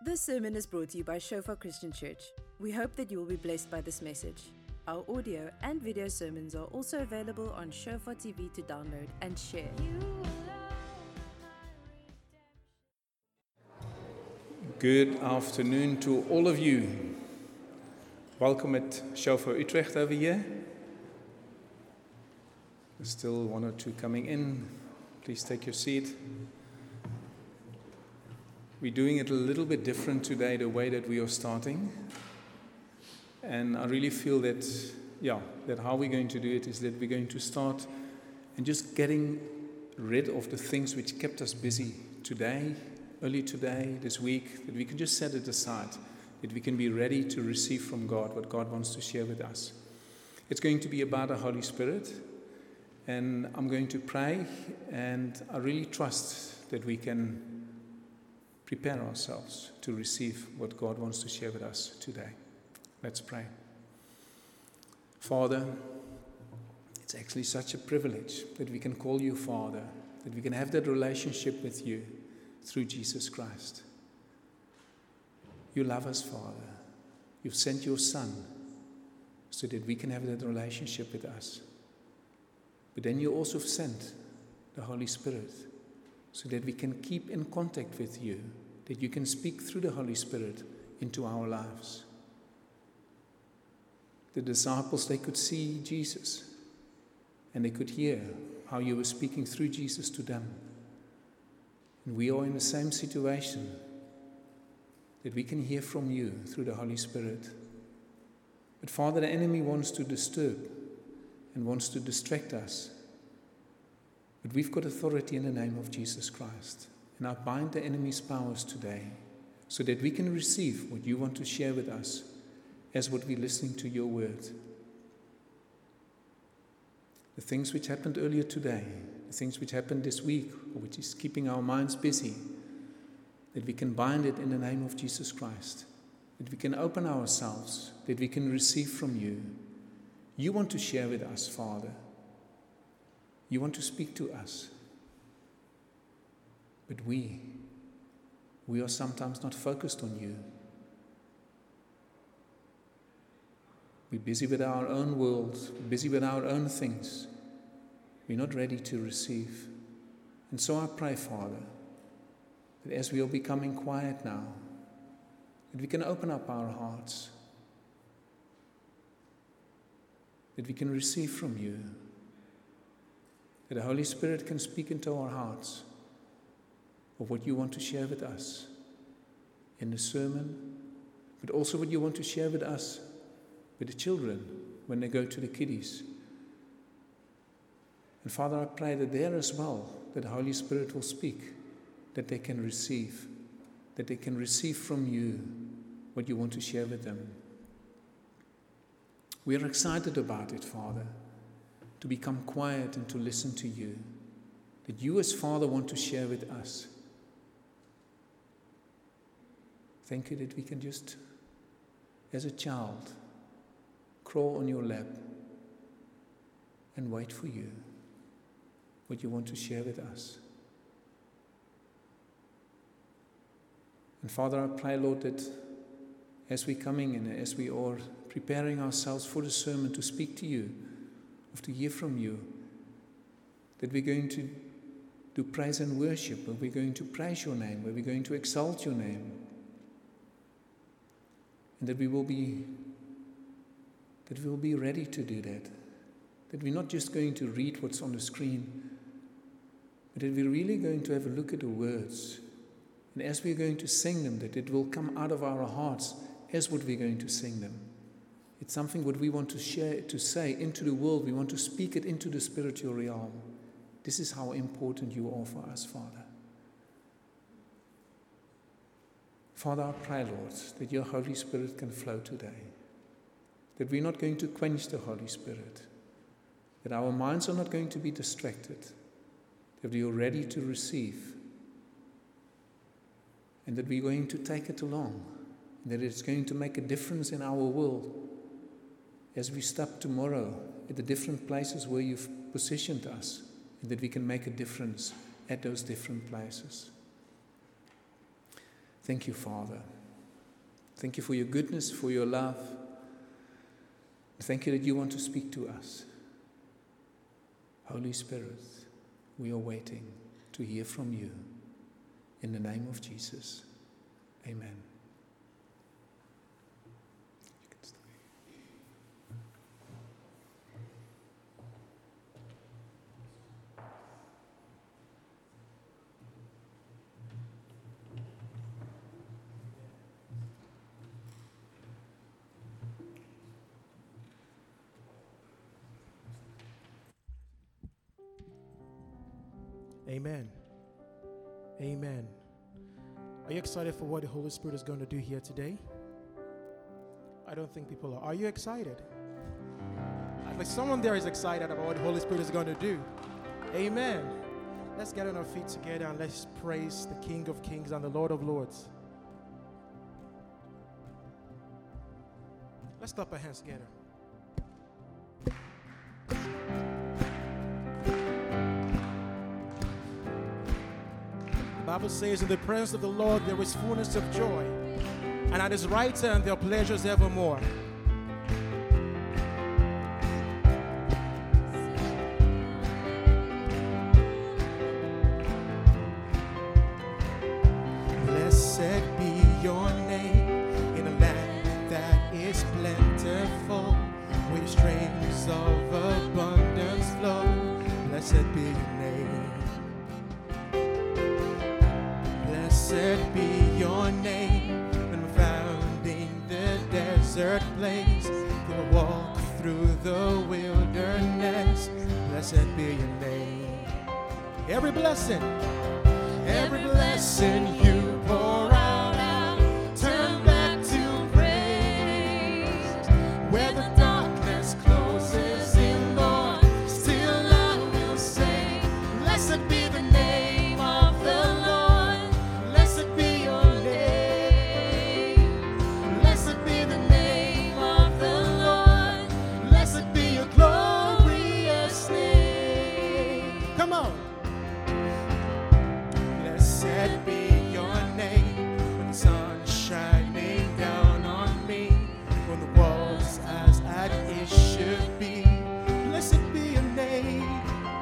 This sermon is brought to you by Shofar Christian Church. We hope that you will be blessed by this message. Our audio and video sermons are also available on Shofar TV to download and share. Good afternoon to all of you. Welcome at Shofar Utrecht over here. There's still one or two coming in. Please take your seat. We're doing it a little bit different today, the way that we are starting. And I really feel that how we're going to do it is that we're going to start and just getting rid of the things which kept us busy today, early today, this week, that we can just set it aside, that we can be ready to receive from God what God wants to share with us. It's going to be about the Holy Spirit, and I'm going to pray, and I really trust that we can prepare ourselves to receive what God wants to share with us today. Let's pray. Father, it's actually such a privilege that we can call you Father, that we can have that relationship with you through Jesus Christ. You love us, Father. You've sent your Son so that we can have that relationship with us. But then you also sent the Holy Spirit so that we can keep in contact with you, that you can speak through the Holy Spirit into our lives. The disciples, they could see Jesus, and they could hear how you were speaking through Jesus to them. And we are in the same situation, that we can hear from you through the Holy Spirit. But Father, the enemy wants to disturb and wants to distract us. But we've got authority in the name of Jesus Christ. And I bind the enemy's powers today so that we can receive what you want to share with us as what we're listening to your word. The things which happened earlier today, the things which happened this week, or which is keeping our minds busy, that we can bind it in the name of Jesus Christ, that we can open ourselves, that we can receive from you. You want to share with us, Father. You want to speak to us. But we are sometimes not focused on you. We're busy with our own world, busy with our own things. We're not ready to receive. And so I pray, Father, that as we are becoming quiet now, that we can open up our hearts, that we can receive from you, that the Holy Spirit can speak into our hearts of what you want to share with us in the sermon, but also what you want to share with us, with the children, when they go to the kiddies. And Father, I pray that there as well, that the Holy Spirit will speak, that they can receive from you what you want to share with them. We are excited about it, Father, to become quiet and to listen to you, that you as Father want to share with us. Thank you that we can just, as a child, crawl on your lap and wait for you, what you want to share with us. And Father, I pray, Lord, that as we're coming and as we are preparing ourselves for the sermon to speak to you, or to hear from you, that we're going to do praise and worship, where we're going to praise your name, where we're going to exalt your name, and that we will be ready to do that we're not just going to read what's on the screen, but that we're really going to have a look at the words, and as we're going to sing them, that it will come out of our hearts as what we're going to sing them. It's something what we want to share, to say into the world. We want to speak it into the spiritual realm. This is how important you are for us, Father. Father, I pray, Lord, that your Holy Spirit can flow today. That we're not going to quench the Holy Spirit. That our minds are not going to be distracted. That we are ready to receive. And that we're going to take it along. And that it's going to make a difference in our world. As we stop tomorrow at the different places where you've positioned us, and that we can make a difference at those different places. Thank you, Father. Thank you for your goodness, for your love. Thank you that you want to speak to us. Holy Spirit, we are waiting to hear from you. In the name of Jesus, amen. Amen. Amen. Are you excited for what the Holy Spirit is going to do here today? I don't think people are. Are you excited? Like someone there is excited about what the Holy Spirit is going to do. Amen. Let's get on our feet together and let's praise the King of Kings and the Lord of Lords. Let's clap our hands together. The Bible says, in the presence of the Lord there is fullness of joy, and at his right hand there are pleasures evermore. Blessed be your name in a land that is plentiful, with streams of abundance flow. Blessed be your name. Blessed be your name when we're found in the desert place. We'll walk through the wilderness. Blessed be your name. Every blessing you pour out, turn back to praise. Where the darkness closes in, Lord, still I will say, blessed be the name of the Lord. Blessed be your name. Blessed be the name of the Lord. Blessed be your glorious name. Come on. Blessed be your name when the sun's shining down on me, when the world's as it should be. Blessed be your name.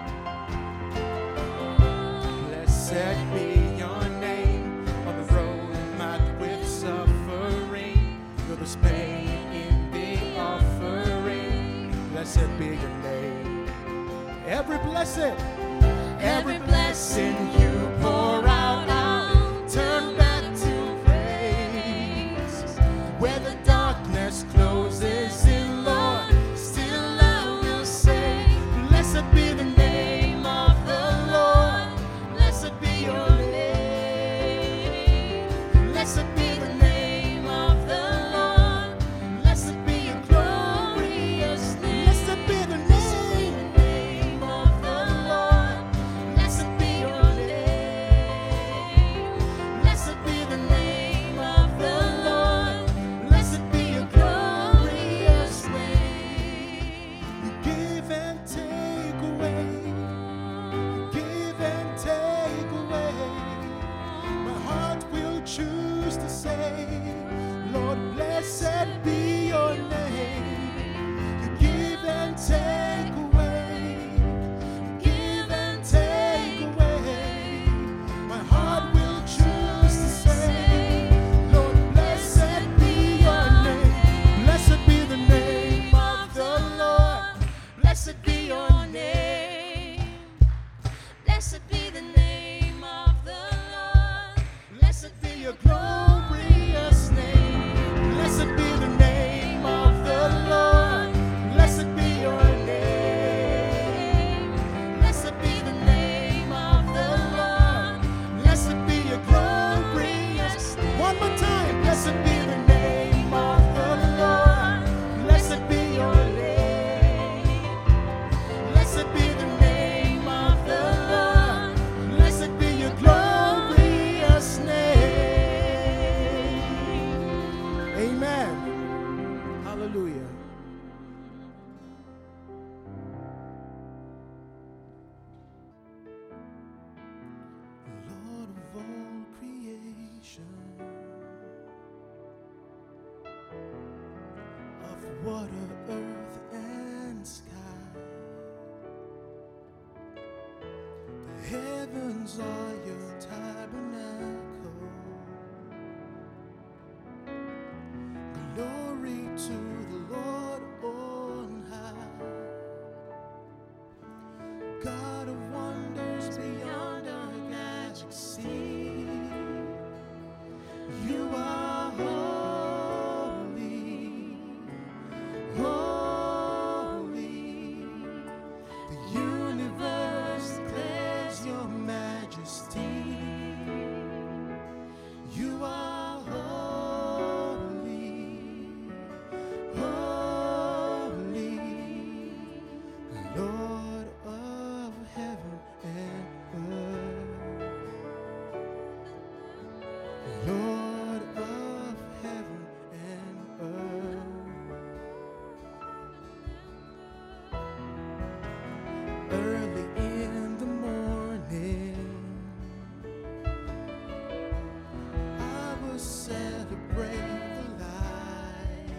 Blessed be your name on the road marked with suffering. You're the pain in the offering. Blessed be your name. Every blessing you pour out, I'll turn back to praise. Where the darkness closes in, Lord, still I will say, blessed be the name of the Lord. Blessed be your name. Blessed be the name of the Lord. Blessed be your glorious name. Blessed be the name of the Lord. Blessed be your name. Blessed be the name of the Lord. Blessed be your glorious name. You give and take away. You give and take away. My heart will choose to say, Lord, blessed be your name. You give and take away. You give and take away. My heart will choose to say, Lord, blessed be your name. Blessed be the name of the Lord. Blessed be your name. Blessed be the name of the Lord. Blessed be your glorious name. Blessed be the name of the Lord. Blessed be your name. Blessed be the name of the Lord. Blessed be your glorious name. One more time. Blessed be the name of the Lord. Blessed be your name. Blessed be the name of the Lord. Blessed be your glorious name. Amen. Hallelujah. Lord of all creation, water, earth, and sky. The heavens are your tabernacle. Glory to the Lord on high. God of wonders beyond our galaxy. You are holy, holy. The universe declares your majesty. You are holy, holy, Lord of heaven and earth. Lord of heaven and earth. Early in the morning, I will celebrate the light.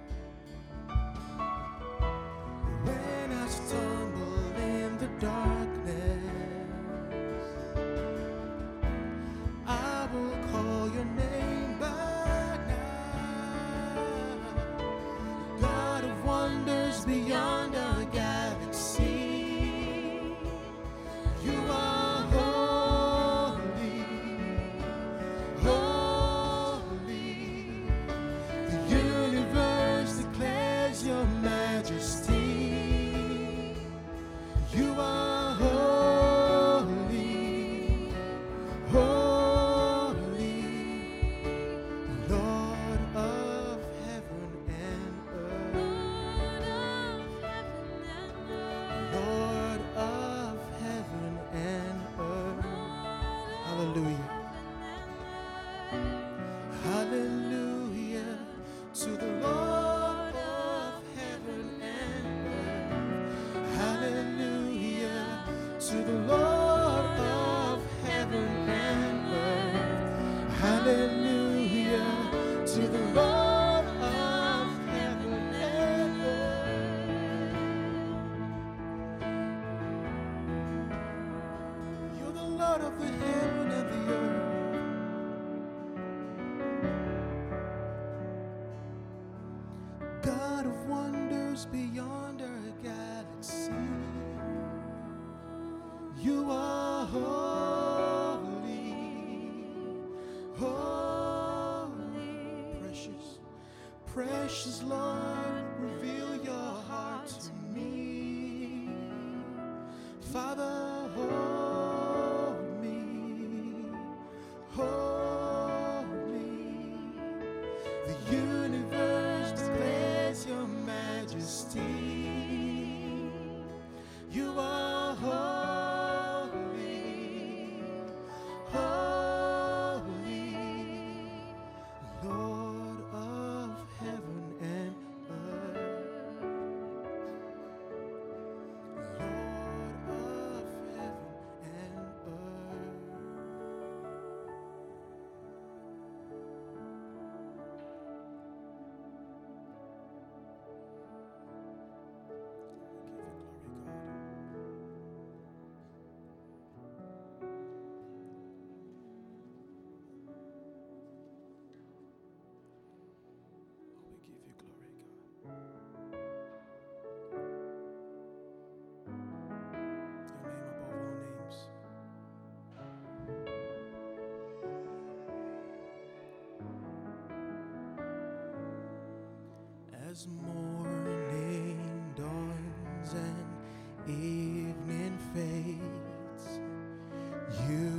When I stumble in the darkness, I will call your name by night. God of wonders beyond our galaxy. You are holy, holy. The universe declares your majesty. You are holy, holy, Lord of heaven and earth. Lord of heaven and earth. Hallelujah. Hallelujah to the Lord of heaven and earth. Hallelujah to the Lord of heaven and earth. Hallelujah to the Lord of heaven and earth. You're the Lord of the heaven and the earth. God of wonders beyond our galaxy. You are holy, holy, precious, precious Lord, reveal your heart to me. Father, hold me, hold me. The universe declares your majesty. You are holy, holy, Lord of heaven and earth. Lord of heaven and earth. We give you glory, God. Your name above all names. As morning dawns and evening fades, you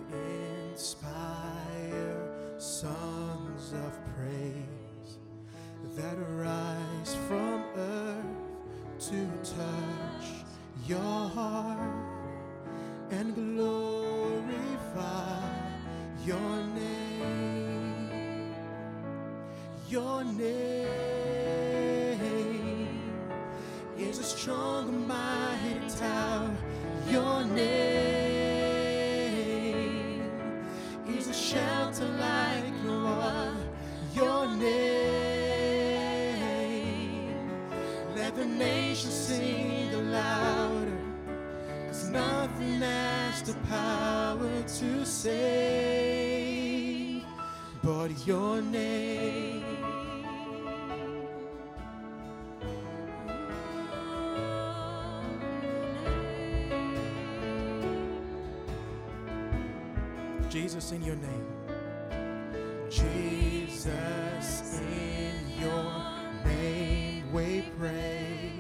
inspire songs of praise that rise from earth to touch your heart and glorify your name. Your name is a strong and mighty tower. Your name is a shelter like no other. Your name nations sing louder, 'cause nothing has the power to save but your name. Jesus, in your name. Jesus, in your name we pray.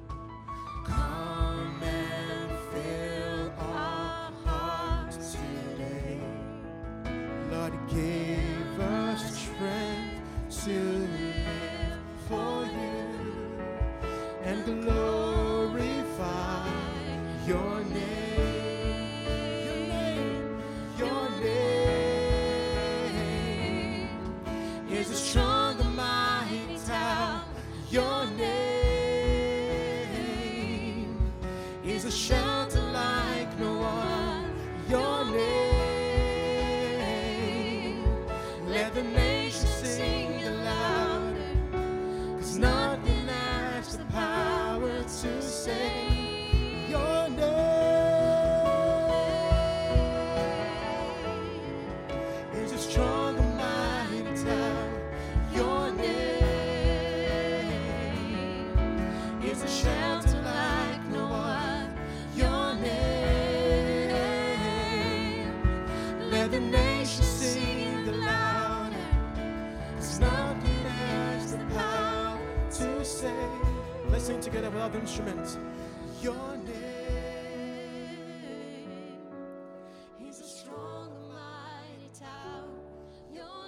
Come and fill our hearts today. Lord, give us strength to live for you and glorify your name. Your name is a strong and mighty tower. Your name is a shelter like no one. Your name, let the nations sing it louder, 'cause nothing has the power to save. Your name is a strong and mighty tower. Your name is a shelter like no one. Your name, let the nations sing the louder, 'cause nothing has the power to save. Let's sing together with other instruments. Your name is a strong and mighty tower. Your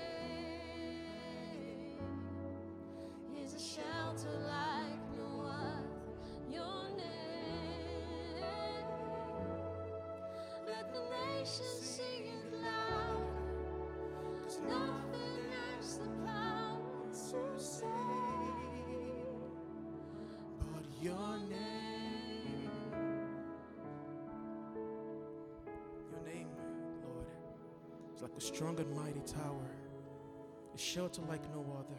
name is a shelter like no other. Your name, let the nations sing it loud, 'cause nothing has the power to save but your name. Your name, Lord, is like a strong and mighty tower, a shelter like no other.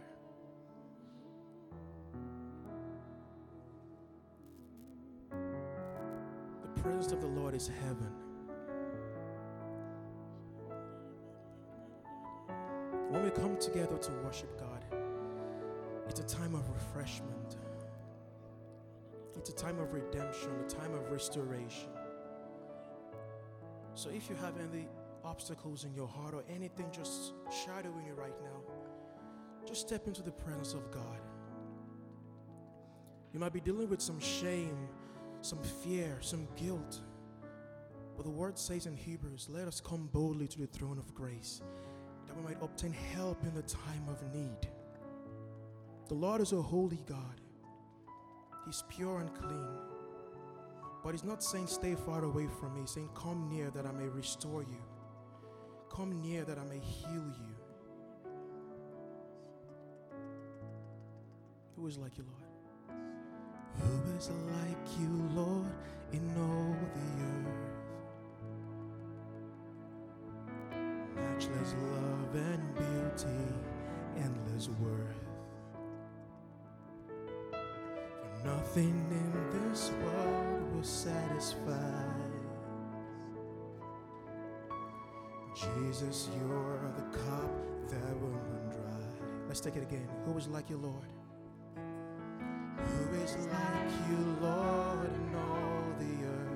The presence of the Lord is heaven. When we come together to worship God, it's a time of refreshment. It's a time of redemption, a time of restoration. So if you have any obstacles in your heart or anything just shadowing you right now, just step into the presence of God. You might be dealing with some shame, some fear, some guilt. But the word says in Hebrews, let us come boldly to the throne of grace, that we might obtain help in the time of need. The Lord is a holy God. He's pure and clean. But He's not saying stay far away from me. He's saying come near that I may restore you. Come near that I may heal you. Who is like you, Lord? Who is like you, Lord, in all the earth? Matchless love and beauty, endless worth. For nothing in this world will satisfy. Jesus, you're the cup that will run dry. Let's take it again. Who is like you, Lord? Who is like you, Lord, in all the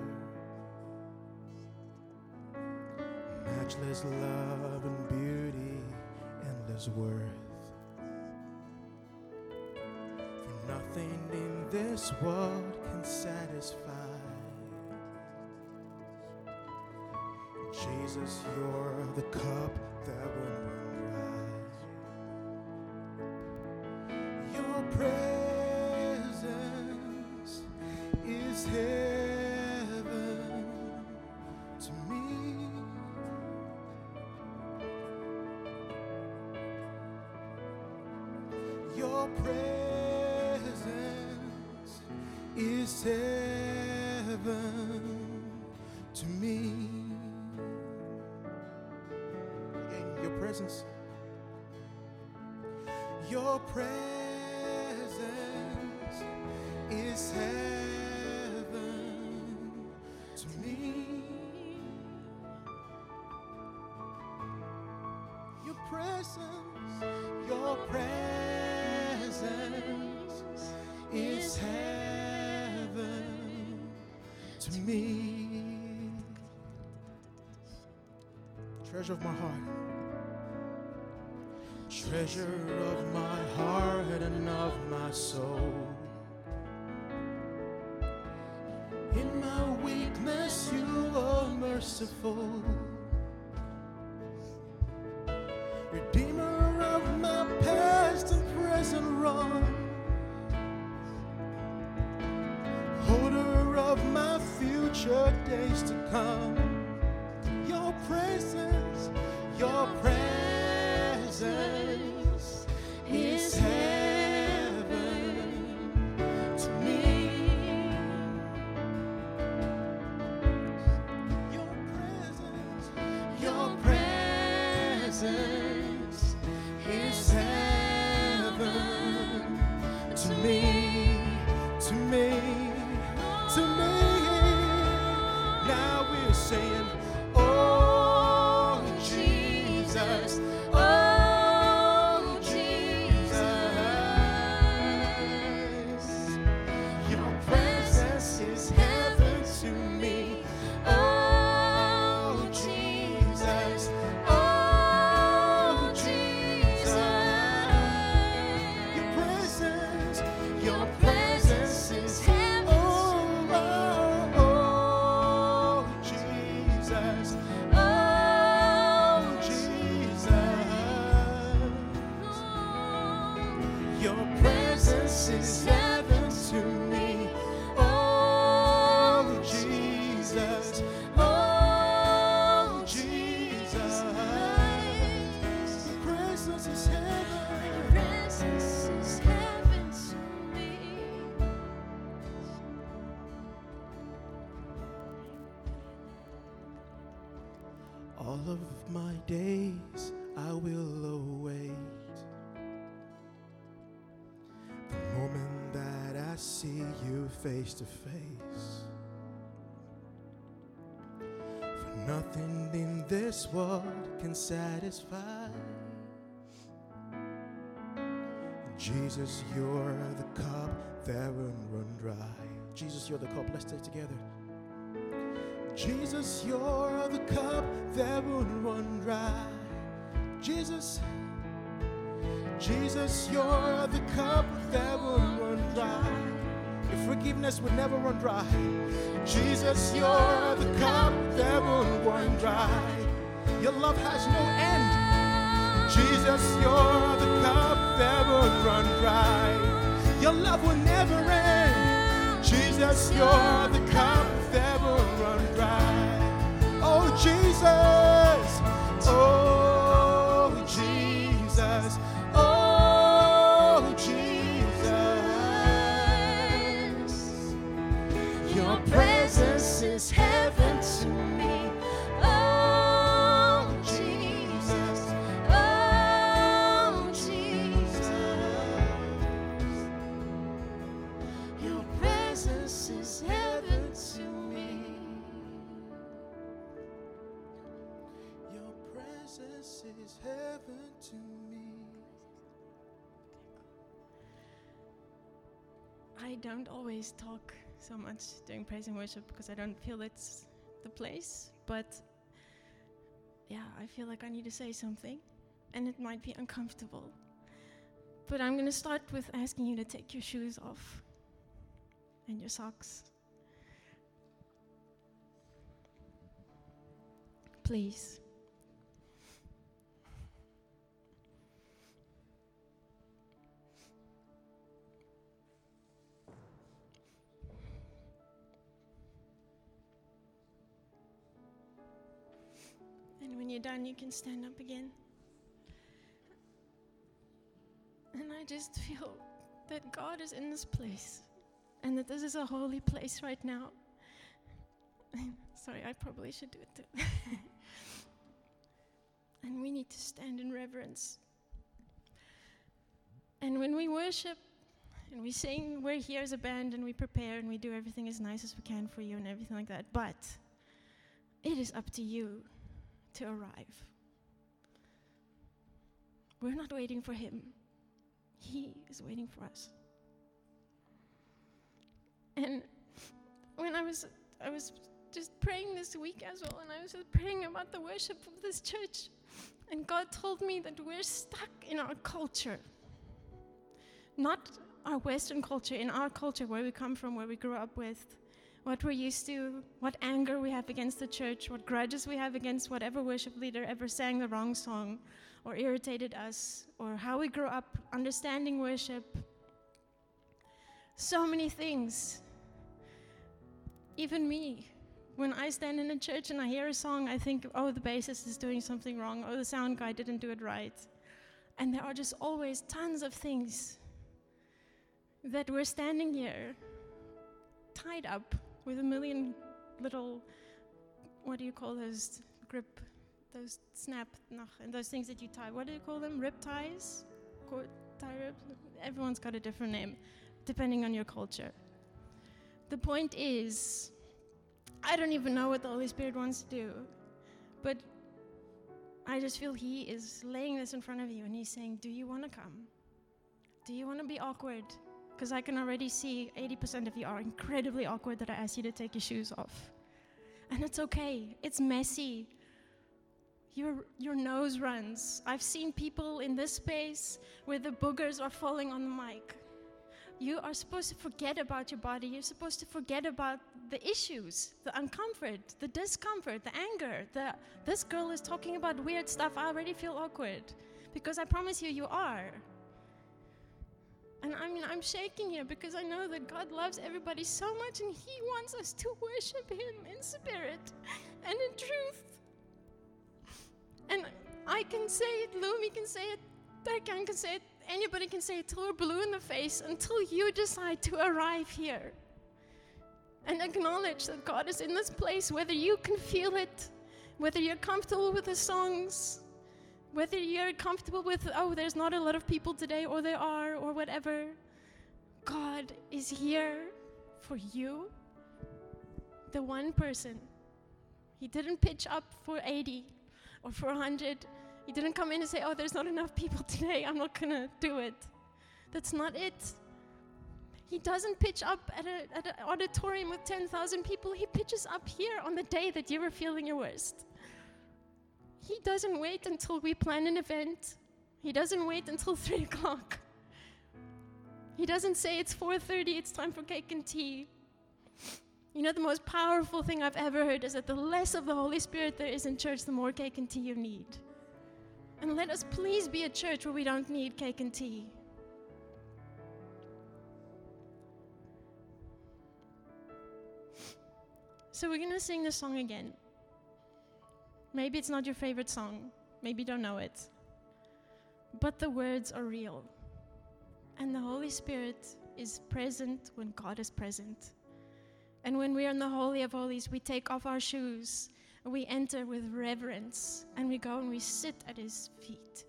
earth? Matchless love and beauty, endless worth. For nothing in this world can satisfy. Jesus, you're the cup that will run dry. Your presence is heaven to me. Your presence is heaven to me. Again, your presence. Your presence is heaven to me. Your presence is heaven to me. Treasure of my heart, treasure of my heart and of my soul. In my weakness, you are merciful. Redeemer of my past and present wrong. Holder of my future days to come. Your presence is heaven to me. Your presence is heaven to me, to me, to me. Now we're saying, oh Jesus, oh Jesus. Your presence is heaven to me. Oh Jesus, oh Jesus. Your presence is heaven. Oh, oh, oh, Jesus. Oh, Jesus. Your presence is heaven to me. Oh, Jesus. Oh, Jesus. Your presence is heaven. Your presence is heaven to me. All of my days I will await the moment that I see you face to face. For nothing in this world can satisfy. Jesus, you're the cup that won't run dry. Jesus, you're the cup. Let's stay together. Jesus, you're the cup that won't run dry. Jesus, you're the cup that won't run dry. Your forgiveness will never run dry. Jesus, you're the cup that won't run dry. Your love has no end. Jesus, you're the cup that won't run dry. Your love will never end. Jesus, you're the cup that won't run dry. Oh, Jesus. Oh, Jesus. Oh, Jesus. Your presence is heaven to me. Oh, Jesus. Oh, Jesus. Your presence is heaven to me. Your presence is heaven to me. I don't always talk so much during praise and worship because I don't feel it's the place. But yeah, I feel like I need to say something, and it might be uncomfortable. But I'm going to start with asking you to take your shoes off and your socks. Please. And when you're done, you can stand up again. And I just feel that God is in this place and that this is a holy place right now. Sorry, I probably should do it too. And we need to stand in reverence. And when we worship, and we sing, we're here as a band, and we prepare, and we do everything as nice as we can for you and everything like that. But it is up to you to arrive. We're not waiting for him. He is waiting for us. And when I was just praying this week as well, and I was just praying about the worship of this church, and God told me that we're stuck in our culture. Not our Western culture, in our culture, where we come from, where we grew up with, what we're used to, what anger we have against the church, what grudges we have against whatever worship leader ever sang the wrong song or irritated us, or how we grew up understanding worship. So many things. Even me, when I stand in a church and I hear a song, I think, oh, the bassist is doing something wrong, oh, the sound guy didn't do it right. And there are just always tons of things that we're standing here, tied up with a million little, what do you call those, grip, those snap, and those things that you tie, what do you call them, rib ties? Tie ribs? Everyone's got a different name, depending on your culture. The point is, I don't even know what the Holy Spirit wants to do, but I just feel he is laying this in front of you, and he's saying, do you want to come? Do you want to be awkward? Because I can already see 80% of you are incredibly awkward that I ask you to take your shoes off. And it's okay. It's messy. Your nose runs. I've seen people in this space where the boogers are falling on the mic. You are supposed to forget about your body. You're supposed to forget about the issues, the uncomfort, the discomfort, the anger. This girl is talking about weird stuff. I already feel awkward. Because I promise you, you are. And I'm shaking here because I know that God loves everybody so much, and he wants us to worship him in spirit and in truth. And I can say it, Lumi can say it, Berkan can say it, anybody can say it till we're blue in the face, until you decide to arrive here and acknowledge that God is in this place, whether you can feel it, whether you're comfortable with the songs, whether you're comfortable with, oh, there's not a lot of people today, or there are, or whatever. God is here for you, the one person. He didn't pitch up for 80 or for 100. He didn't come in and say, oh, there's not enough people today, I'm not going to do it. That's not it. He doesn't pitch up at an auditorium with 10,000 people. He pitches up here on the day that you were feeling your worst. He doesn't wait until we plan an event. He doesn't wait until 3 o'clock. He doesn't say it's 4:30, it's time for cake and tea. You know, the most powerful thing I've ever heard is that the less of the Holy Spirit there is in church, the more cake and tea you need. And let us please be a church where we don't need cake and tea. So we're going to sing this song again. Maybe it's not your favorite song. Maybe you don't know it. But the words are real. And the Holy Spirit is present when God is present. And when we are in the Holy of Holies, we take off our shoes and we enter with reverence, and we go and we sit at his feet.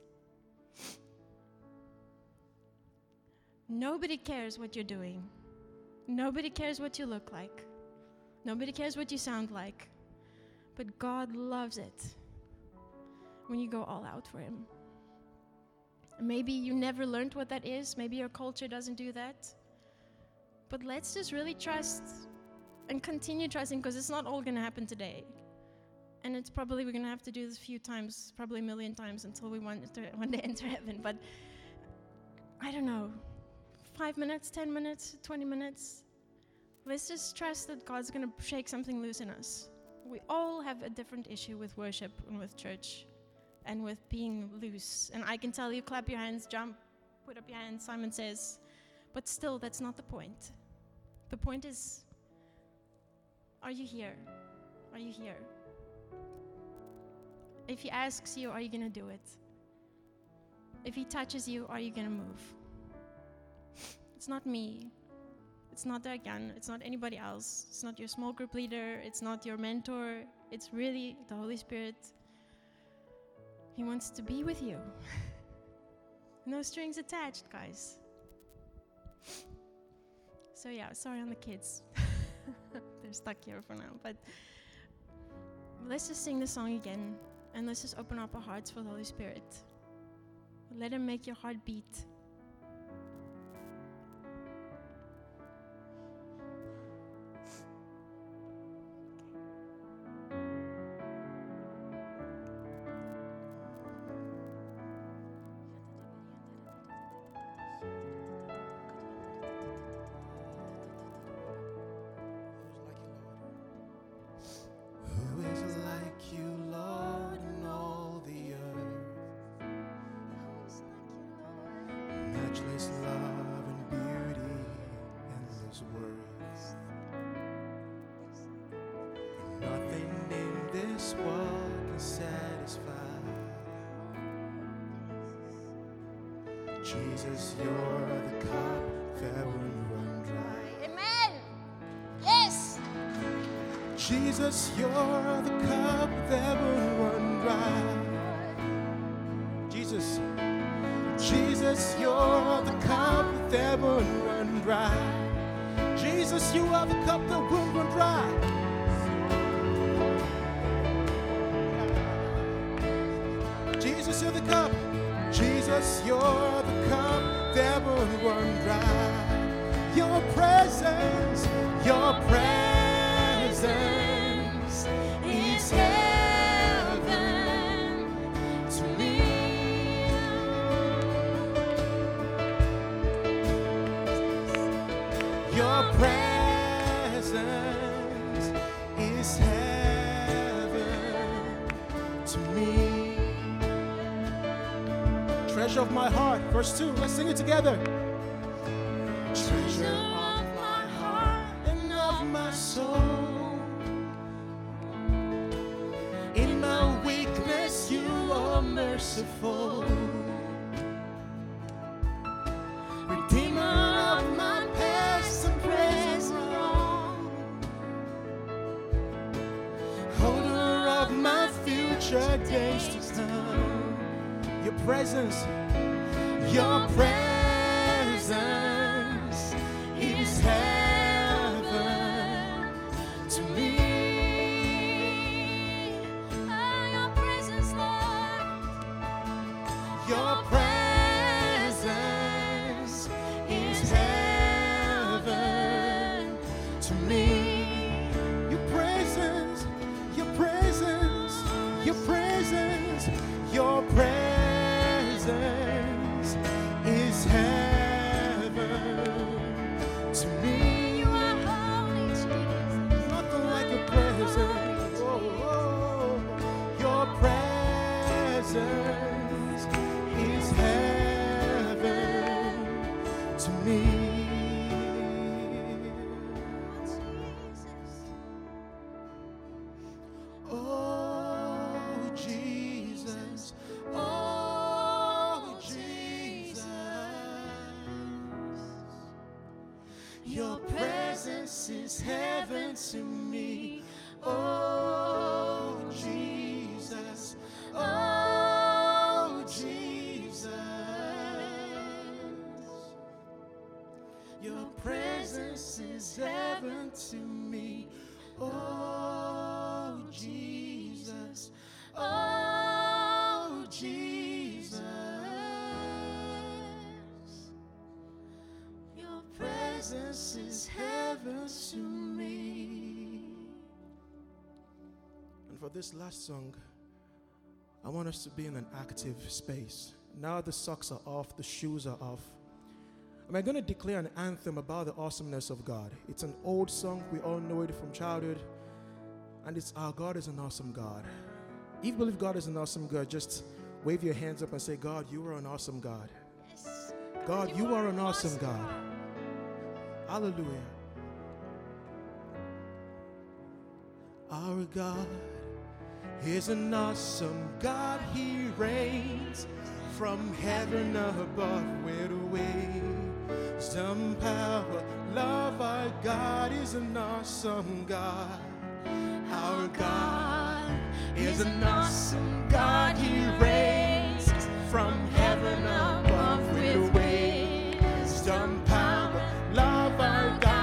Nobody cares what you're doing. Nobody cares what you look like. Nobody cares what you sound like. But God loves it when you go all out for him. Maybe you never learned what that is. Maybe your culture doesn't do that. But let's just really trust and continue trusting, because it's not all going to happen today. And it's probably we're going to have to do this a few times, probably a million times, until we one day enter heaven. But I don't know, 5 minutes, 10 minutes, 20 minutes. Let's just trust that God's going to shake something loose in us. We all have a different issue with worship and with church and with being loose. And I can tell you, clap your hands, jump, put up your hands, Simon says. But still, that's not the point. The point is, are you here? Are you here? If he asks you, are you going to do it? If he touches you, are you going to move? It's not me. It's not Berkan. It's not anybody else. It's not your small group leader. It's not your mentor. It's really the Holy Spirit. He wants to be with you. No strings attached, guys. So yeah, sorry on the kids. They're stuck here for now. But let's just sing the song again, and let's just open up our hearts for the Holy Spirit. Let Him make your heart beat. Who is like you, Lord, in all the earth? Matchless love and beauty, endless worth. Nothing in this world can satisfy. Jesus, you're the cup that won't run dry. Amen. Yes. Jesus, you're the cup that won't run dry. Jesus, Jesus, you're the cup that won't run dry. Jesus, you are the cup that won't run dry. Jesus, you're the cup. Jesus, you're the cup that won't run dry. Your presence is heaven to me. Your presence is heaven to me. Treasure of my heart, verse 2. Let's sing it together. Treasure of my heart and of my soul. In my weakness, you are merciful. Redeemer of my past and present wrong. Holder of my future days to come. Your presence is heaven to me. Your presence, Lord. Your presence is heaven to me. Your presence, your presence, your presence, your presence is heaven to me. You are holy, Jesus. Nothing like your presence. Oh, your presence is heaven to me. Oh, Jesus. Oh, Jesus. Your presence is heaven to me. Oh, Jesus. Oh, Jesus. Your presence is heaven to me. Oh, Jesus. Oh, Jesus. Your presence is heaven to me. And for this last song, I want us to be in an active space. Now the socks are off, the shoes are off. And we're going to declare an anthem about the awesomeness of God. It's an old song. We all know it from childhood. And it's our God is an awesome God. If you believe God is an awesome God, just wave your hands up and say, God, you are an awesome God. Yes. God, you are an awesome God. Hallelujah. Our God is an awesome God. He reigns from heaven above with wisdom, power, love. Our God is an awesome God. Our God is an awesome God. He reigns from heaven above with wisdom, power, love. Our God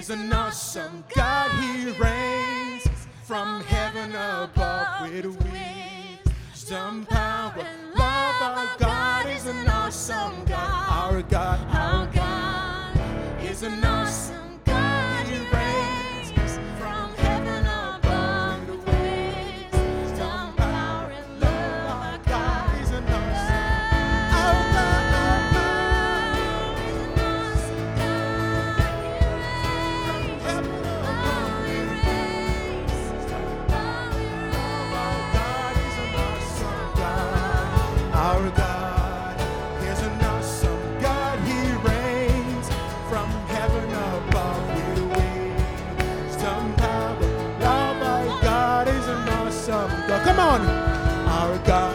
He's an awesome God. He reigns from heaven above with wisdom, power, love. Our God is an awesome God. Our God, Our God is an awesome God. He reigns from heaven above with wisdom, power, and love. Our God is an awesome. Our God is an awesome God. He reigns. Our God is an awesome God. Our God is an awesome God. He reigns from heaven above with wisdom, power, love. Our God is an awesome God. Come on. Our God.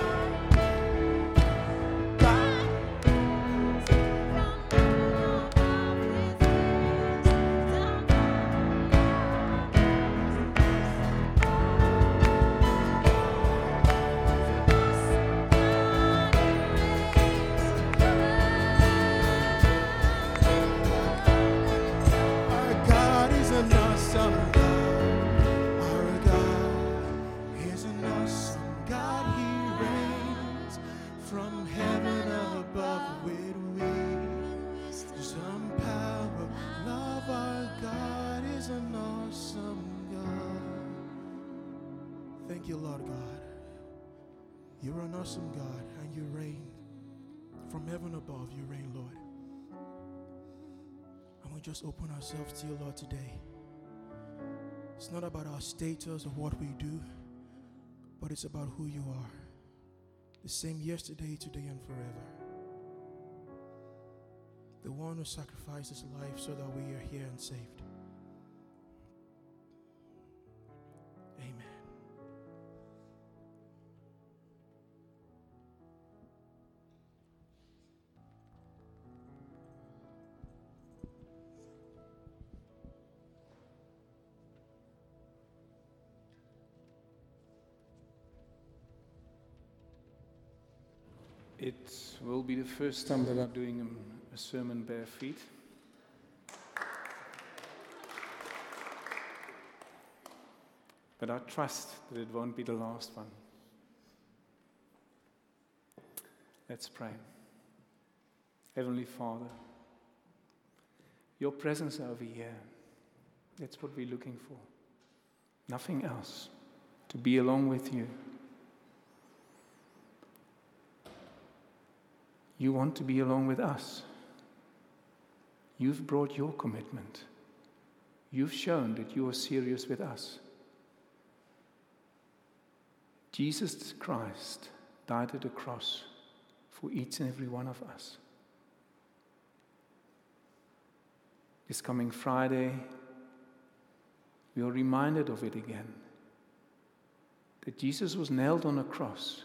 Our God is an awesome God. Our God is an awesome God. He reigns from heaven above with wisdom, power, love. Our God is an awesome God. Thank you, Lord God. You're an awesome God and you reign. From heaven above, you reign, Lord. And we just open ourselves to you, Lord, today. It's not about our status or what we do, but it's about who you are. The same yesterday, today, and forever. The one who sacrificed his life so that we are here and saved. Amen. It will be the first time that I'm doing a sermon bare feet. But I trust that it won't be the last one. Let's pray. Heavenly Father, your presence over here, that's what we're looking for. Nothing else. To be along with you. You want to be along with us. You've brought your commitment. You've shown that you are serious with us. Jesus Christ died at the cross for each and every one of us. This coming Friday, we are reminded of it again. That Jesus was nailed on a cross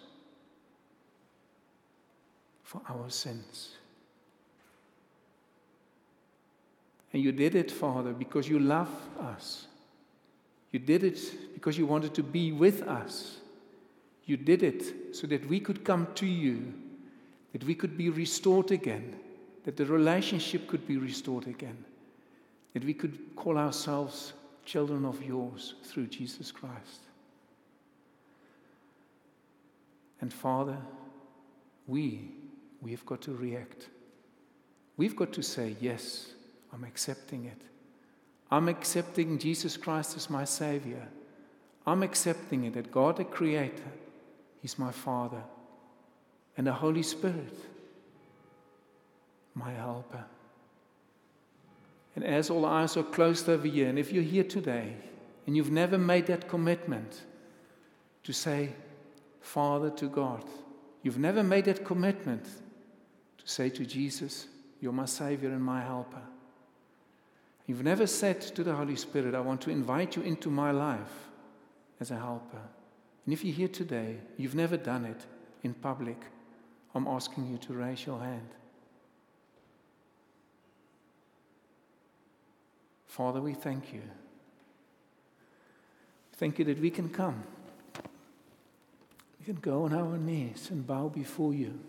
for our sins. And you did it, Father, because you love us. You did it because you wanted to be with us. You did it so that we could come to you, that we could be restored again, that the relationship could be restored again, that we could call ourselves children of yours through Jesus Christ. And Father, we've got to react. We've got to say, yes, I'm accepting it. I'm accepting Jesus Christ as my Savior. I'm accepting it that God the Creator, He's my Father. And the Holy Spirit, my helper. And as all eyes are closed over here, and if you're here today and you've never made that commitment to say, Father to God, you've never made that commitment to say to Jesus, you're my Savior and my helper. You've never said to the Holy Spirit, I want to invite you into my life as a helper. And if you're here today, you've never done it in public, I'm asking you to raise your hand. Father, we thank you. Thank you that we can come. We can go on our knees and bow before you.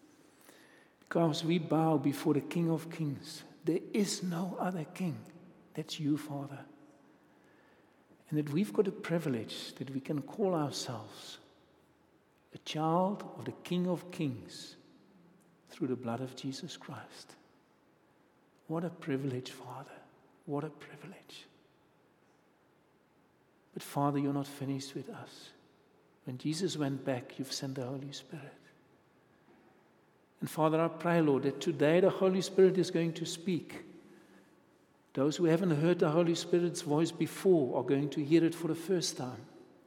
Because we bow before the King of Kings. There is no other king. That's you, Father. And that we've got a privilege that we can call ourselves a child of the King of Kings through the blood of Jesus Christ. What a privilege, Father. What a privilege. But Father, you're not finished with us. When Jesus went back, you've sent the Holy Spirit. And Father, I pray, Lord, that today the Holy Spirit is going to speak. Those who haven't heard the Holy Spirit's voice before are going to hear it for the first time.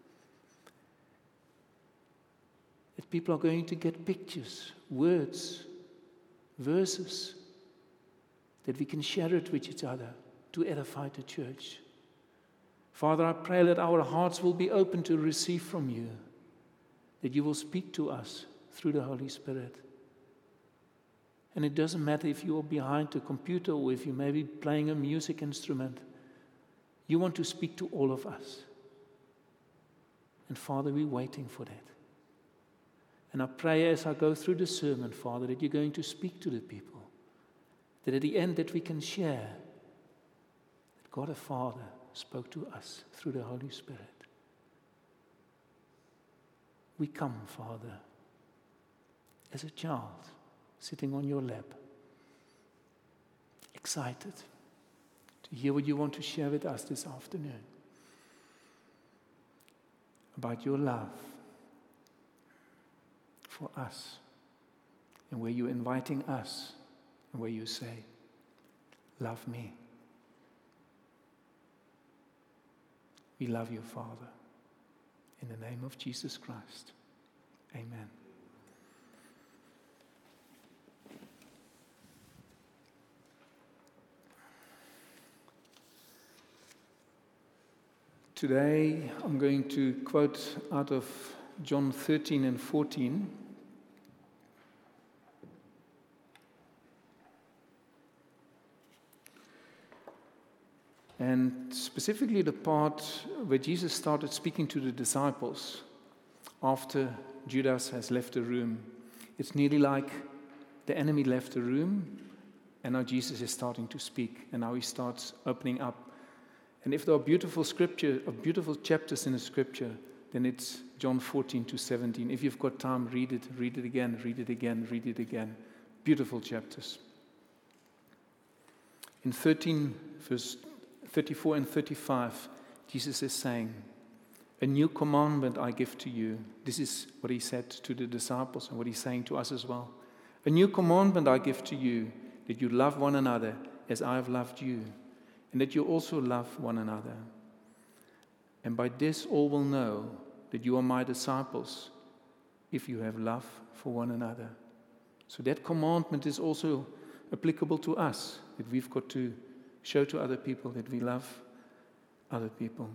That people are going to get pictures, words, verses, that we can share it with each other to edify the church. Father, I pray that our hearts will be open to receive from you, that you will speak to us through the Holy Spirit. And it doesn't matter if you are behind a computer or if you may be playing a music instrument. You want to speak to all of us. And Father, we're waiting for that. And I pray as I go through the sermon, Father, that you're going to speak to the people. That at the end that we can share that God the Father spoke to us through the Holy Spirit. We come, Father, as a child sitting on your lap, excited to hear what you want to share with us this afternoon about your love for us, and where you're inviting us, and where you say, love me. We love you, Father. In the name of Jesus Christ. Amen. Today, I'm going to quote out of John 13 and 14. And specifically the part where Jesus started speaking to the disciples after Judas has left the room. It's nearly like the enemy left the room, and now Jesus is starting to speak, and now he starts opening up. And if there are beautiful chapters in the scripture, then it's John 14 to 17. If you've got time, read it again, read it again, read it again. Beautiful chapters. In 13, verse 34 and 35, Jesus is saying, a new commandment I give to you. This is what he said to the disciples and what he's saying to us as well. A new commandment I give to you, that you love one another as I have loved you, and that you also love one another. And by this all will know that you are my disciples, if you have love for one another. So that commandment is also applicable to us, that we've got to show to other people that we love other people.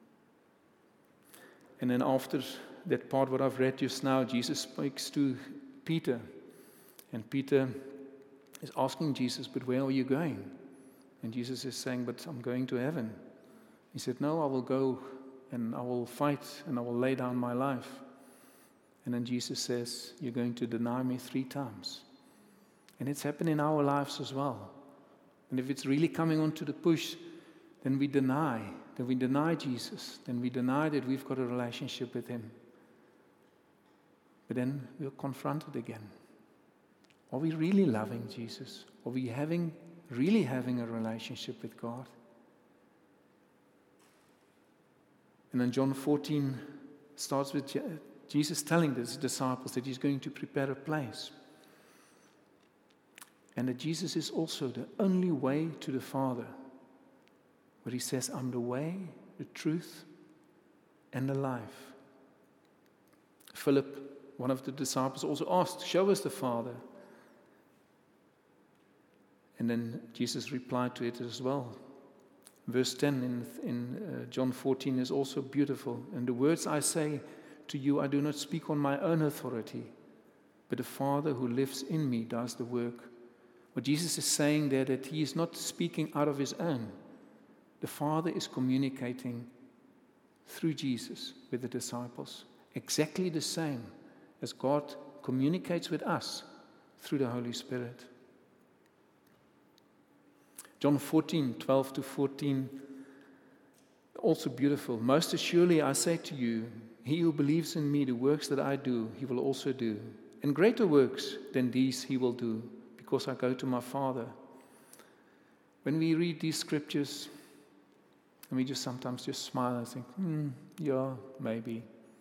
And then after that part what I've read just now, Jesus speaks to Peter. And Peter is asking Jesus, but where are you going? And Jesus is saying, but I'm going to heaven. He said, no, I will go and I will fight and I will lay down my life. And then Jesus says, you're going to deny me 3 times. And it's happened in our lives as well. And if it's really coming onto the push, then we deny Jesus. Then we deny that we've got a relationship with him. But then we're confronted again. Are we really loving Jesus? Are we really having a relationship with God? And then John 14 starts with Jesus telling his disciples that he's going to prepare a place. And that Jesus is also the only way to the Father. Where he says, I'm the way, the truth, and the life. Philip, one of the disciples, also asked, show us the Father. And then Jesus replied to it as well. Verse 10 in John 14 is also beautiful. And the words I say to you, I do not speak on my own authority, but the Father who lives in me does the work. What Jesus is saying there, that he is not speaking out of his own. The Father is communicating through Jesus with the disciples. Exactly the same as God communicates with us through the Holy Spirit. John 14, 12 to 14, also beautiful. Most assuredly I say to you, he who believes in me, the works that I do, he will also do. And greater works than these he will do, because I go to my Father. When we read these scriptures, and we just sometimes just smile and think, yeah, maybe.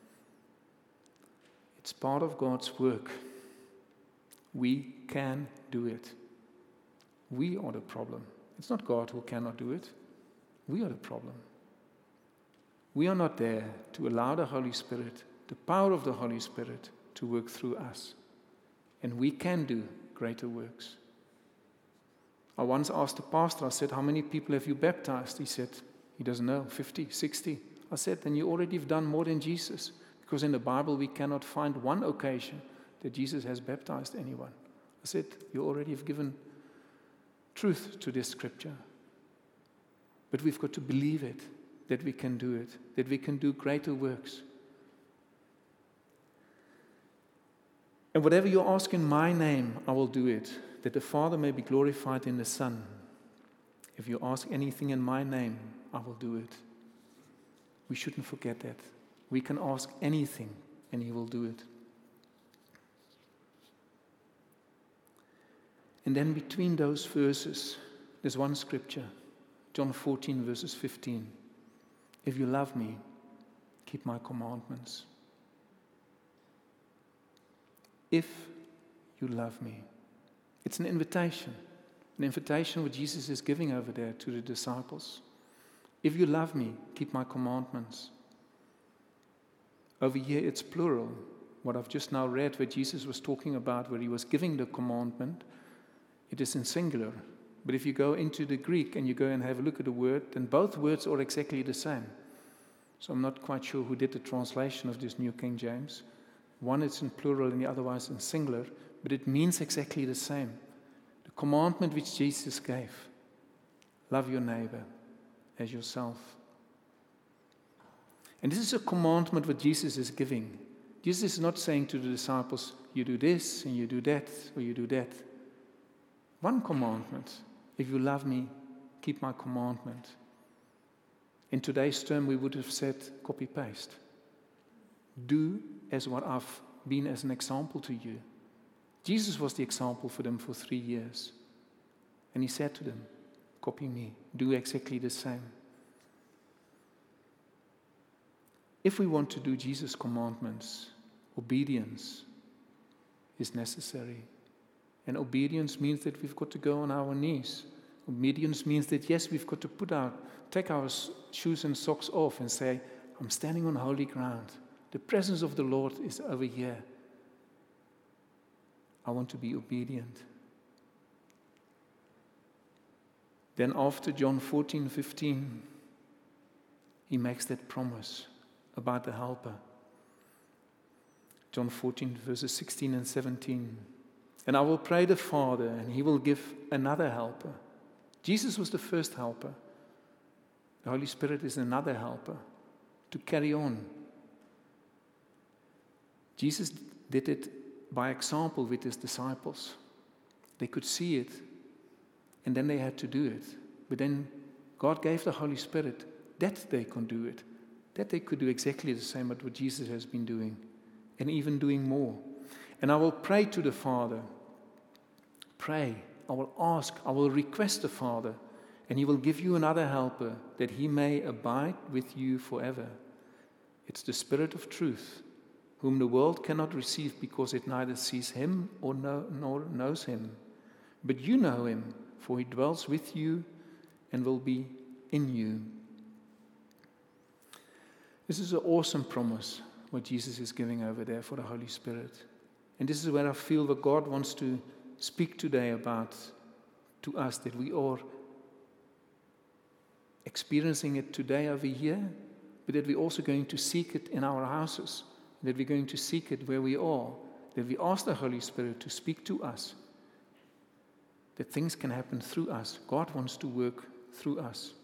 It's part of God's work. We can do it. We are the problem. It's not God who cannot do it. We are the problem. We are not there to allow the Holy Spirit, the power of the Holy Spirit, to work through us. And we can do greater works. I once asked the pastor, I said, how many people have you baptized? He said, he doesn't know, 50, 60. I said, then you already have done more than Jesus. Because in the Bible we cannot find one occasion that Jesus has baptized anyone. I said, you already have given truth to this scripture. But we've got to believe it, that we can do it, that we can do greater works. And whatever you ask in my name, I will do it, that the Father may be glorified in the Son. If you ask anything in my name, I will do it. We shouldn't forget that. We can ask anything, and he will do it. And then between those verses, there's one scripture, John 14, verses 15. If you love me, keep my commandments. If you love me. It's an invitation what Jesus is giving over there to the disciples. If you love me, keep my commandments. Over here it's plural. What I've just now read where Jesus was talking about, where he was giving the commandment, it is in singular. But if you go into the Greek and you go and have a look at the word, then both words are exactly the same. So I'm not quite sure who did the translation of this New King James. One is in plural and the other one is in singular, but it means exactly the same. The commandment which Jesus gave, love your neighbor as yourself. And this is a commandment what Jesus is giving. Jesus is not saying to the disciples, you do this and you do that or you do that. One commandment, if you love me, keep my commandment. In today's term, we would have said copy-paste. Do as what I've been as an example to you. Jesus was the example for them for 3 years. And he said to them, copy me, do exactly the same. If we want to do Jesus' commandments, obedience is necessary. And obedience means that we've got to go on our knees. Obedience means that, yes, we've got to take our shoes and socks off and say, I'm standing on holy ground. The presence of the Lord is over here. I want to be obedient. Then after John 14:15, he makes that promise about the helper. John 14, verses 16 and 17. And I will pray the Father, and he will give another helper. Jesus was the first helper. The Holy Spirit is another helper to carry on. Jesus did it by example with his disciples. They could see it, and then they had to do it. But then God gave the Holy Spirit that they could do it, that they could do exactly the same as what Jesus has been doing, and even doing more. And I will pray to the Father. Pray. I will ask. I will request the Father. And he will give you another helper, that he may abide with you forever. It's the Spirit of truth, whom the world cannot receive because it neither sees him nor knows him. But you know him, for he dwells with you and will be in you. This is an awesome promise, what Jesus is giving over there for the Holy Spirit. And this is where I feel that God wants to speak today about to us, that we are experiencing it today over here, but that we're also going to seek it in our houses, that we're going to seek it where we are, that we ask the Holy Spirit to speak to us, that things can happen through us. God wants to work through us.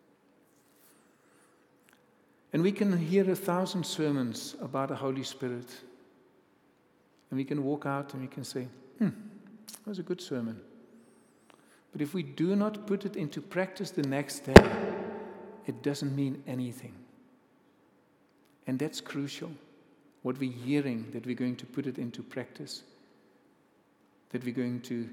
And we can hear 1,000 sermons about the Holy Spirit, and we can walk out and we can say, that was a good sermon. But if we do not put it into practice the next day, it doesn't mean anything. And that's crucial. What we're hearing, that we're going to put it into practice, that we're going to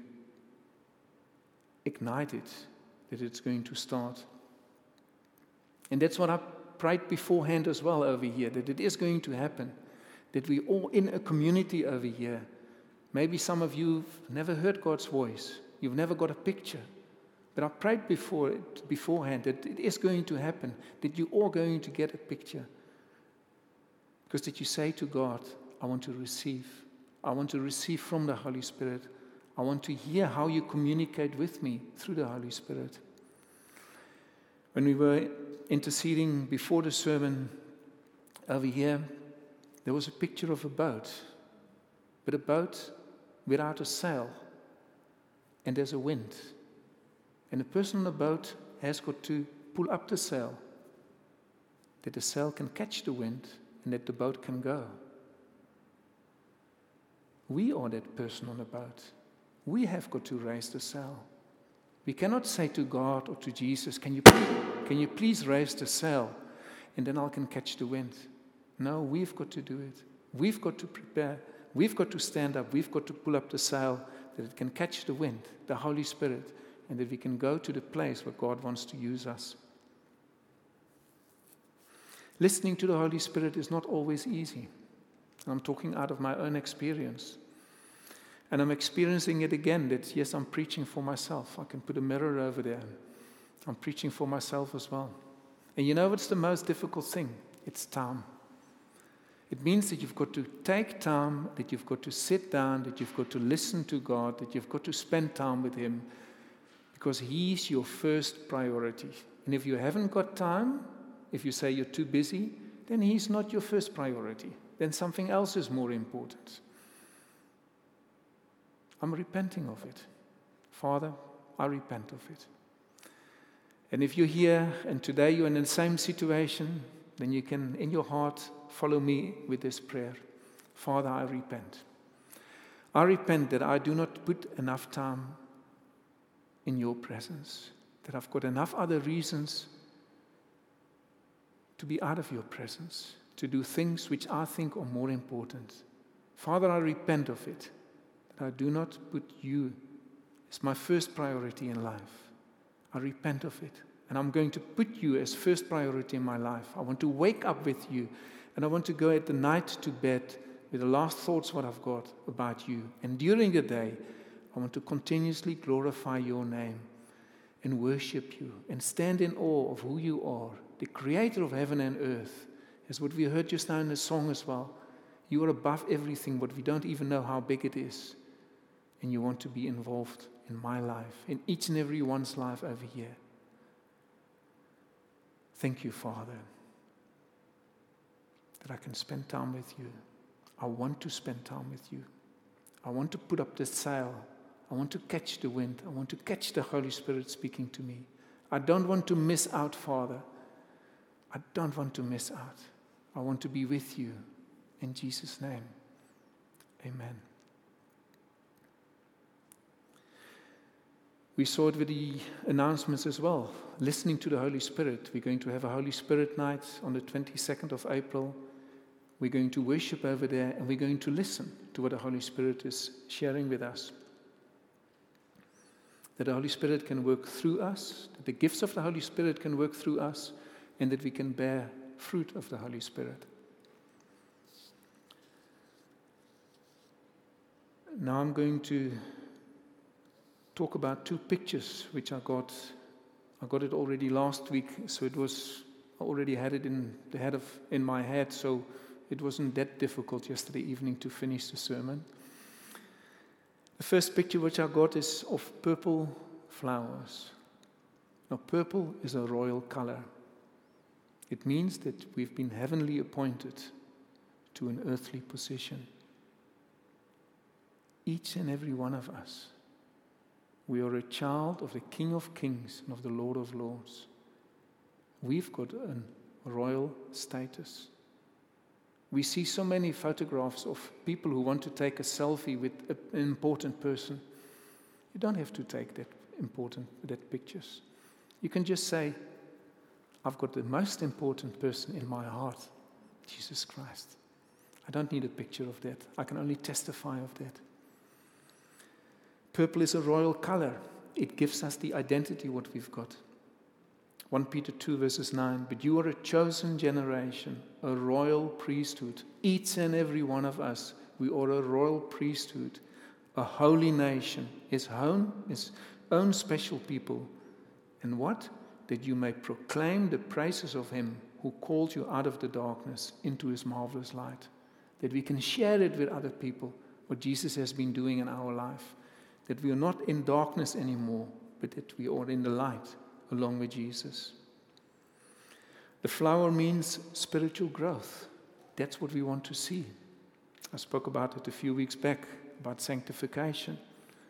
ignite it, that it's going to start. And that's what I prayed beforehand as well over here, that it is going to happen, that we're all in a community over here. Maybe some of you have never heard God's voice. You've never got a picture. But I prayed beforehand that it is going to happen, that you're all going to get a picture. Because that you say to God, I want to receive. I want to receive from the Holy Spirit. I want to hear how you communicate with me through the Holy Spirit. When we were interceding before the sermon over here, there was a picture of a boat, but a boat without a sail, and there's a wind. And the person on the boat has got to pull up the sail, that the sail can catch the wind and that the boat can go. We are that person on the boat. We have got to raise the sail. We cannot say to God or to Jesus, can you please raise the sail and then I can catch the wind. No, we've got to do it. We've got to prepare. We've got to stand up. We've got to pull up the sail that it can catch the wind, the Holy Spirit, and that we can go to the place where God wants to use us. Listening to the Holy Spirit is not always easy. I'm talking out of my own experience. And I'm experiencing it again, that yes, I'm preaching for myself. I can put a mirror over there. I'm preaching for myself as well. And you know what's the most difficult thing? It's time. It means that you've got to take time, that you've got to sit down, that you've got to listen to God, that you've got to spend time with Him, because He's your first priority. And if you haven't got time, if you say you're too busy, then He's not your first priority. Then something else is more important. I'm repenting of it. Father, I repent of it. And if you're here and today you're in the same situation, then you can, in your heart, follow me with this prayer. Father, I repent. I repent that I do not put enough time in your presence, that I've got enough other reasons to be out of your presence, to do things which I think are more important. Father, I repent of it, that I do not put you as my first priority in life. I repent of it, and I'm going to put you as first priority in my life. I want to wake up with you, and I want to go at the night to bed with the last thoughts what I've got about you. And during the day, I want to continuously glorify your name and worship you and stand in awe of who you are, the creator of heaven and earth. As what we heard just now in the song as well. You are above everything, but we don't even know how big it is. And you want to be involved in my life, in each and every one's life over here. Thank you, Father, that I can spend time with you. I want to spend time with you. I want to put up the sail. I want to catch the wind. I want to catch the Holy Spirit speaking to me. I don't want to miss out, Father. I don't want to miss out. I want to be with you. In Jesus' name, amen. We saw it with the announcements as well. Listening to the Holy Spirit. We're going to have a Holy Spirit night on the 22nd of April. We're going to worship over there, and we're going to listen to what the Holy Spirit is sharing with us. That the Holy Spirit can work through us, that the gifts of the Holy Spirit can work through us, and that we can bear fruit of the Holy Spirit. Now I'm going to talk about two pictures which I got it already last week, so I already had it in my head, so it wasn't that difficult yesterday evening to finish the sermon. The first picture which I got is of purple flowers. Now, purple is a royal color. It means that we've been heavenly appointed to an earthly position. Each and every one of us. We are a child of the King of Kings and of the Lord of Lords. We've got a royal status. We see so many photographs of people who want to take a selfie with an important person. You don't have to take that. important that pictures. You can just say, I've got the most important person in my heart, Jesus Christ. I don't need a picture of that. I can only testify of that. Purple is a royal color. It gives us the identity what we've got. 1 Peter 2 verses 9, but you are a chosen generation, a royal priesthood. Each and every one of us, we are a royal priesthood, a holy nation, his own special people. And what? That you may proclaim the praises of him who called you out of the darkness into his marvelous light. That we can share it with other people, what Jesus has been doing in our life. That we are not in darkness anymore, but that we are in the light along with Jesus. The flower means spiritual growth. That's what we want to see. I spoke about it a few weeks back, about sanctification.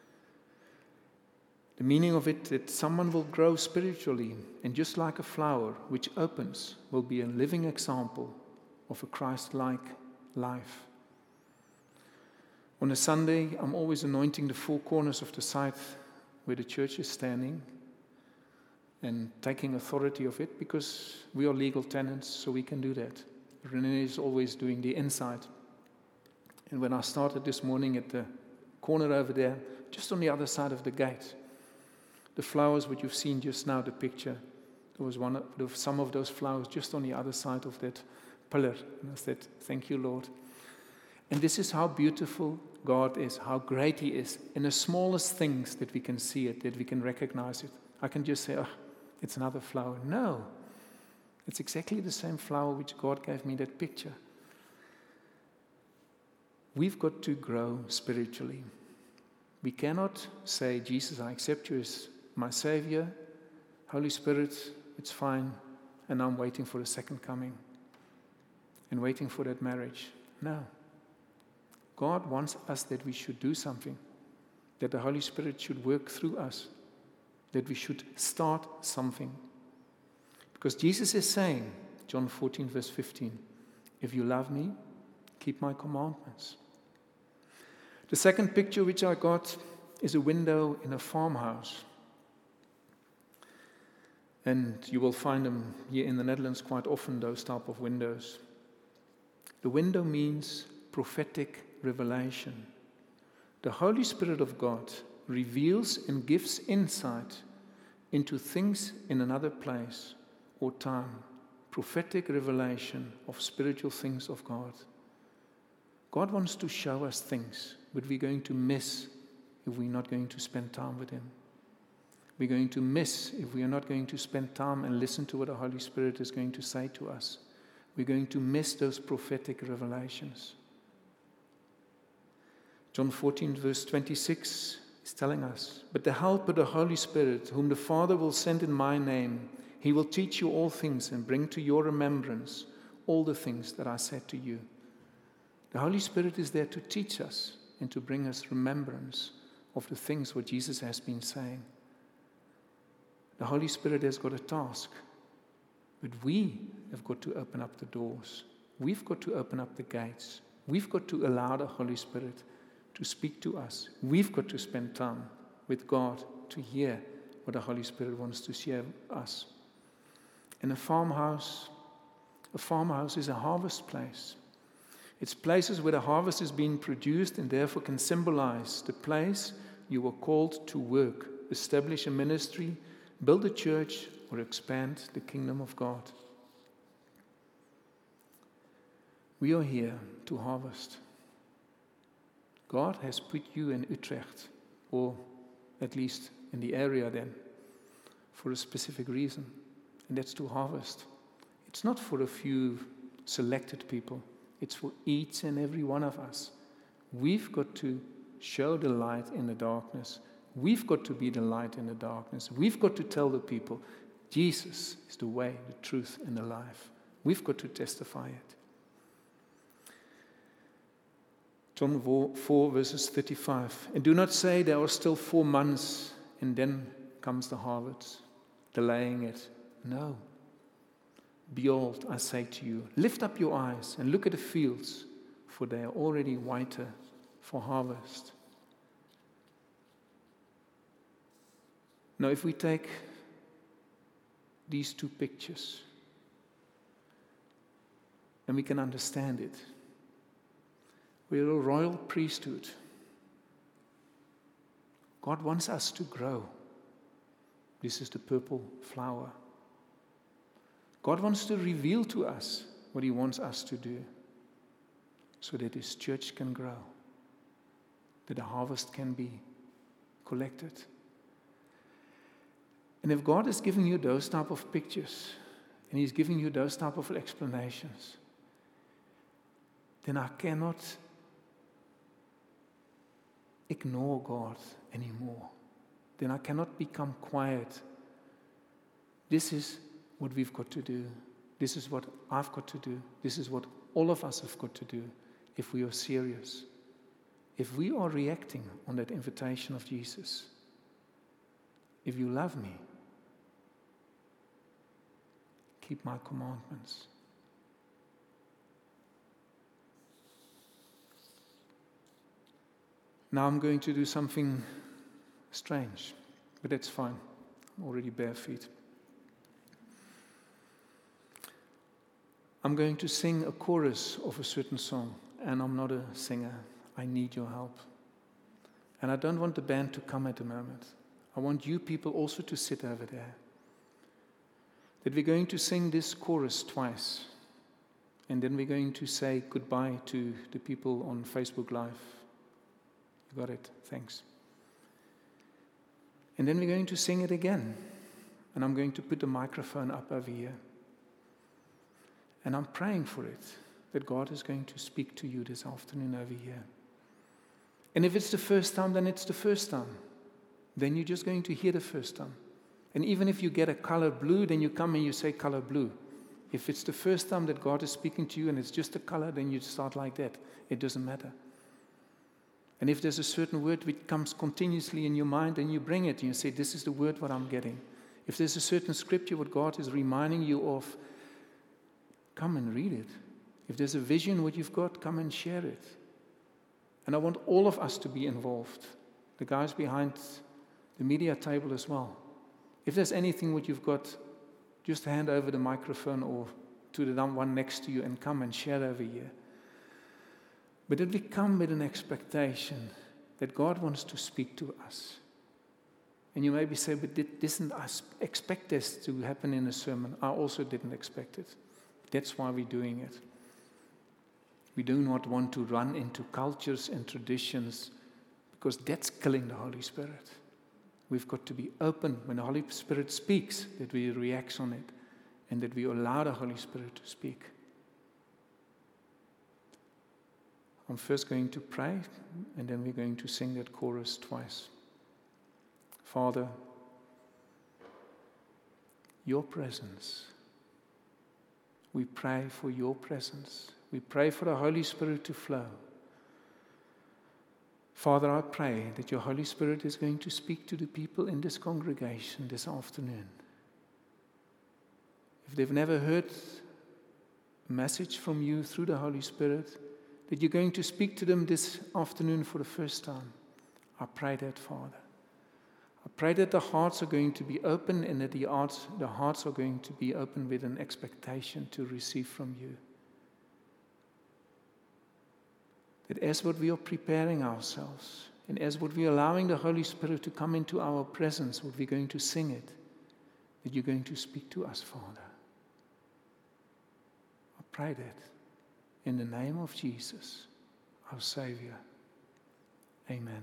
The meaning of it, that someone will grow spiritually, and just like a flower which opens, will be a living example of a Christ-like life. On a Sunday, I'm always anointing the four corners of the site where the church is standing and taking authority of it, because we are legal tenants, so we can do that. René is always doing the inside. And when I started this morning at the corner over there, just on the other side of the gate, the flowers which you've seen just now, the picture, there was some of those flowers just on the other side of that pillar. And I said, thank you, Lord. And this is how beautiful God is, how great he is. In the smallest things that we can see it, that we can recognize it. I can just say, oh, it's another flower. No, it's exactly the same flower which God gave me that picture. We've got to grow spiritually. We cannot say, Jesus, I accept you as my Savior. Holy Spirit, it's fine. And I'm waiting for the second coming. And waiting for that marriage. No. God wants us that we should do something. That the Holy Spirit should work through us. That we should start something. Because Jesus is saying, John 14 verse 15, if you love me, keep my commandments. The second picture which I got is a window in a farmhouse. And you will find them here in the Netherlands quite often, those type of windows. The window means prophetic revelation. The Holy Spirit of God reveals and gives insight into things in another place or time. Prophetic revelation of spiritual things of God. God wants to show us things, but we're going to miss if we're not going to spend time with him. We're going to miss if we are not going to spend time and listen to what the Holy Spirit is going to say to us. We're going to miss those prophetic revelations. John 14 verse 26 is telling us, but the Helper, the Holy Spirit, whom the Father will send in my name, he will teach you all things and bring to your remembrance all the things that I said to you. The Holy Spirit is there to teach us and to bring us remembrance of the things what Jesus has been saying. The Holy Spirit has got a task, but we have got to open up the doors. We've got to open up the gates. We've got to allow the Holy Spirit to speak to us. We've got to spend time with God to hear what the Holy Spirit wants to share with us. And a farmhouse is a harvest place. It's places where the harvest is being produced and therefore can symbolize the place you were called to work, establish a ministry, build a church, or expand the kingdom of God. We are here to harvest. God has put you in Utrecht, or at least in the area then, for a specific reason, and that's to harvest. It's not for a few selected people. It's for each and every one of us. We've got to show the light in the darkness. We've got to be the light in the darkness. We've got to tell the people, Jesus is the way, the truth, and the life. We've got to testify it. John 4 verses 35. And do not say there are still 4 months and then comes the harvest, delaying it. No. Behold, I say to you, lift up your eyes and look at the fields, for they are already whiter for harvest. Now, if we take these two pictures, and we can understand it. We're a royal priesthood. God wants us to grow. This is the purple flower. God wants to reveal to us what He wants us to do so that His church can grow, that the harvest can be collected. And if God is giving you those type of pictures, and He's giving you those type of explanations, then I cannot ignore God anymore. Then I cannot become quiet. This is what we've got to do. This is what I've got to do. This is what all of us have got to do if we are serious. If we are reacting on that invitation of Jesus. If you love me, keep my commandments. Now I'm going to do something strange, but that's fine. I'm already bare feet. I'm going to sing a chorus of a certain song, and I'm not a singer. I need your help. And I don't want the band to come at the moment. I want you people also to sit over there. That we're going to sing this chorus twice, and then we're going to say goodbye to the people on Facebook Live. You got it? Thanks. And then we're going to sing it again. And I'm going to put the microphone up over here. And I'm praying for it, that God is going to speak to you this afternoon over here. And if it's the first time, then it's the first time. Then you're just going to hear the first time. And even if you get a color blue, then you come and you say color blue. If it's the first time that God is speaking to you and it's just a color, then you start like that. It doesn't matter. And if there's a certain word which comes continuously in your mind, then you bring it and you say, this is the word what I'm getting. If there's a certain scripture what God is reminding you of, come and read it. If there's a vision what you've got, come and share it. And I want all of us to be involved. The guys behind the media table as well. If there's anything what you've got, just hand over the microphone or to the one next to you and come and share over here. But that we come with an expectation that God wants to speak to us. And you maybe say, but didn't I expect this to happen in a sermon? I also didn't expect it. That's why we're doing it. We do not want to run into cultures and traditions because that's killing the Holy Spirit. We've got to be open when the Holy Spirit speaks, that we react on it and that we allow the Holy Spirit to speak. I'm first going to pray, and then we're going to sing that chorus twice. Father, your presence. We pray for your presence. We pray for the Holy Spirit to flow. Father, I pray that your Holy Spirit is going to speak to the people in this congregation this afternoon. If they've never heard a message from you through the Holy Spirit, that you're going to speak to them this afternoon for the first time. I pray that, Father. I pray that the hearts are going to be open and that the hearts are going to be open with an expectation to receive from you. That as what we are preparing ourselves and as what we are allowing the Holy Spirit to come into our presence, what we're going to sing it, that you're going to speak to us, Father. I pray that. In the name of Jesus, our Savior. Amen.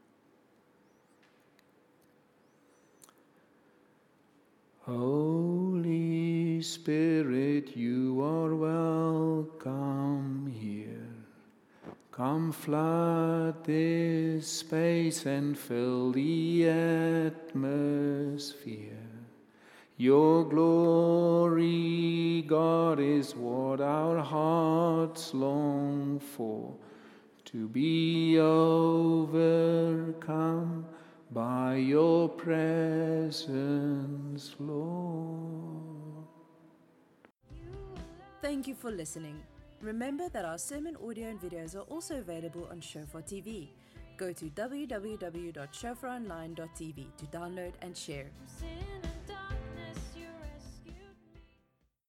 Holy Spirit, you are welcome here. Come flood this space and fill the atmosphere. Your glory, God, is what our hearts long for, to be overcome by your presence, Lord. Thank you for listening. Remember that our sermon audio and videos are also available on Shofar TV. Go to www.shofaronline.tv to download and share. Sinner.